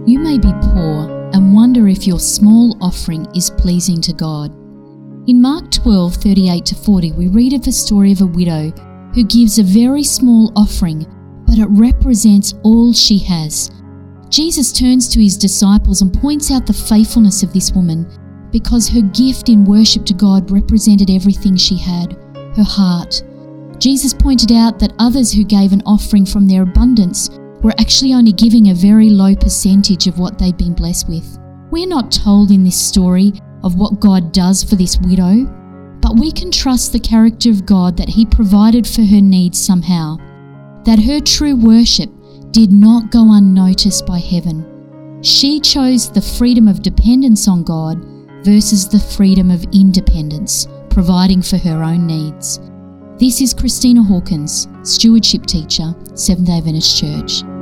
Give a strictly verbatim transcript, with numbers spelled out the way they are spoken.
You may be poor and wonder if your small offering is pleasing to God. In Mark twelve, thirty-eight to forty, we read of a story of a widow who gives a very small offering, but it represents all she has. Jesus turns to his disciples and points out the faithfulness of this woman because her gift in worship to God represented everything she had, her heart. Jesus pointed out that others who gave an offering from their abundance were actually only giving a very low percentage of what they'd been blessed with. We're not told in this story of what God does for this widow, but we can trust the character of God that he provided for her needs somehow, that her true worship did not go unnoticed by heaven. She chose the freedom of dependence on God versus the freedom of independence, providing for her own needs. This is Christina Hawkins, Stewardship Teacher, Seventh-day Adventist Church.